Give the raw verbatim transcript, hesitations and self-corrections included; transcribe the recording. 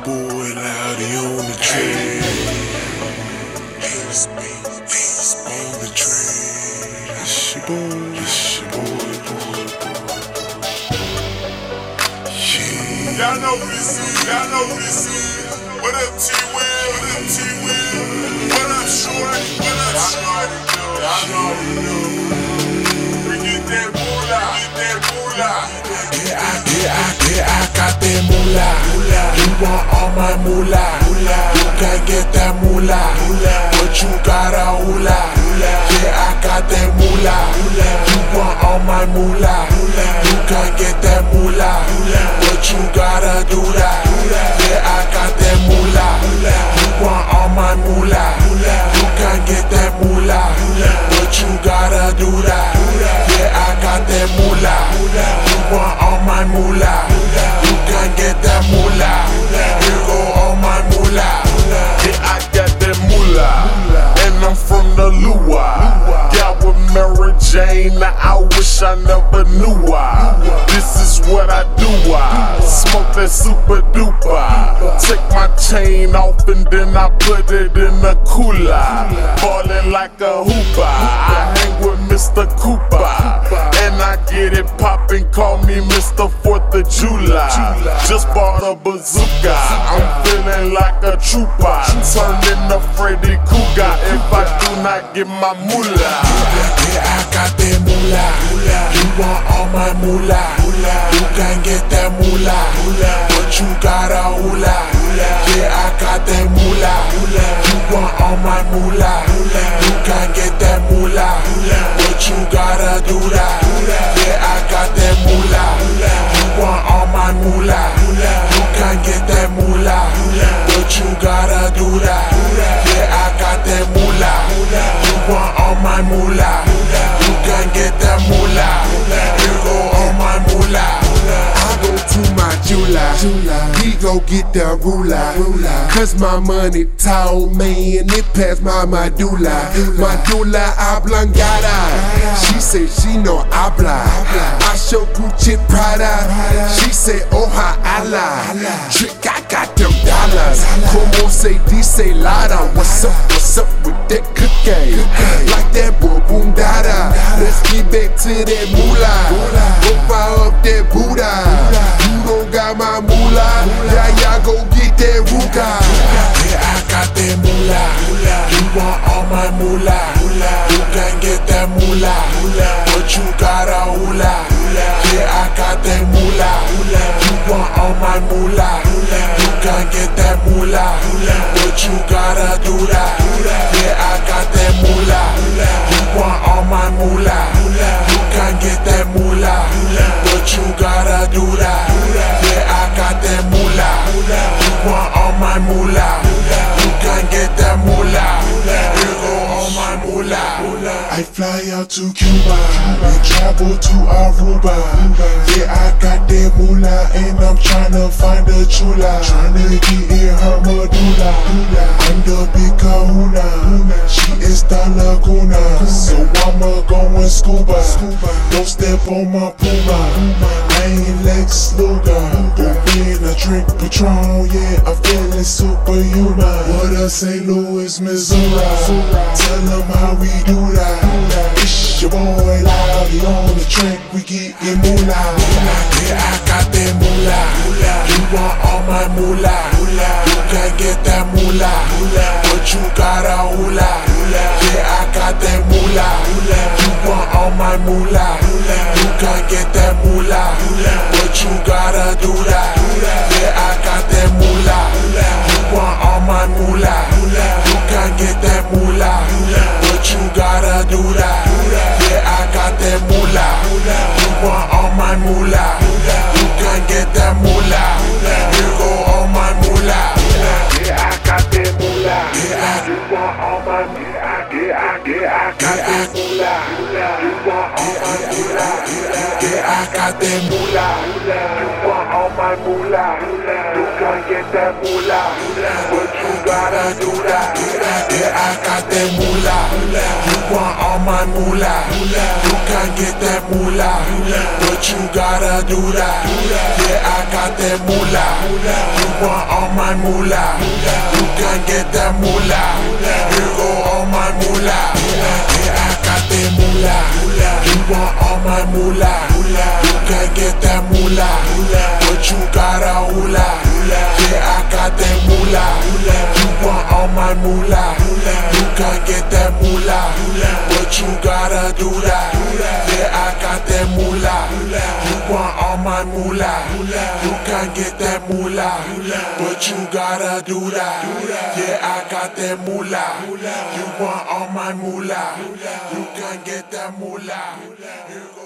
boy Loudy on the train. On the train. It's your boy, it's your boy, boy, boy. Yeah. Y'all know who this is, y'all know who this is. What up, T-Will? What up, T-Will? What up, Shorty? What up, Shorty? Y'all know who know. We get that moolah, we get that moolah. Yeah, I, yeah, I, yeah, I got that moolah. You want all my moolah? You can get that moolah, but you gotta hula. Yeah, I got that moolah. You want all my moolah? You can get that moolah, but you gotta do that. Yeah, I got that moolah. You want all my moolah? You can get that moolah, but you gotta do that. Yeah, I got that moolah. You want all my moolah? You can get that moolah. Here go all my moolah. Yeah, I got that moolah, and I'm from the Lua. Got with Mary Jane, I wish I never knew why. This is what I do, I smoke that super duper. Take my chain off and then I put it in a cooler. Ballin' like a hooper, I hang with Mister Cooper, and I get it poppin', call me Mister fourth of July. Just bought a bazooka, I'm feeling like a trooper. Turn into Freddy Cougar if I do not get my moolah. Yeah, I got that moolah. You want all my moolah? You can get that moolah, but you gotta hula. Yeah, I got that moolah. You want all my moolah? You can get that moolah, but you gotta do that. Yeah, I got that moolah. You want all my moolah? You can get that moolah, but you gotta do that. Yeah, I got that moolah. You want all my moolah? You can get that moolah. Here go all my moolah. I go to my jeweler, he go get the ruler. Cause my money tall, man, it past my medulla. Medulla oblongata. She say she know habla. I show Gucci Prada. She say oh ha Allah. Trick, I got them dollars. Como se dice lada. What's up, what's up with that cookie? Like that boom boom dada. Let's get back to that moolah. Go fire up that Buddha. You don't got my moolah, yeah, yeah, go get that ruga. Yeah, I got that moolah. You want all my moolah? You can get that moolah, but you gotta hula. Yeah, I got that moolah. You want all my moolah? You can get that moolah, but you gotta do that. Yeah, I got that moolah. You want all my moolah? You can get that moolah, but you gotta do that. Yeah, I got that moolah. You want all my moolah? You can get that moolah. Here go all my moolah. I fly out to Cuba and travel to Aruba. Yeah, I got that moolah and I'm tryna find a chula. Tryna get in her medulla. I'm the big kahuna. She is the Laguna. So I'ma go and scuba. Don't step on my puma. I ain't Lex Luger. Open a drink Patron, yeah, I'm feeling superhuman. What up, Saint Louis, Missouri? Tell them how we do that. It's your boy Loudy on the track, we gettin' moolah. Yeah, I got that moolah. You want all my moolah? You can get that moolah, but you gotta hula. Yeah, I got that moolah. You want all my moolah? You can get that moolah, but you gotta do that. Yeah, I got that moolah. You want all my moolah? You can get that moolah, but you gotta do that. Yeah, I got that moolah. You want all my moolah? You can get that moolah. Here go all my moolah. Yeah, I got that moolah. Yeah, I, You want all my moolah? Yeah, I, yeah, I got that moolah. You want all my moolah? yeah, I got that moolah. You want all my moolah. You can get that moolah, but you gotta do that. Yeah, I got that moolah. You want all my moolah. You can get that moolah, but you gotta do that. Yeah, I got that moolah. You want all my moolah. You can get that moolah. Here go all my moolah. Yeah, I got that moolah. You want all my moolah. You can get that moolah, but you gotta hula. Yeah, I got that moolah. You want all my moolah. You can get that moolah, but you gotta do that. Yeah, I got that moolah. You want all my moolah. You can get that moolah, but you gotta do that. Yeah, I got that moolah. You want all my moolah. You can get that moolah.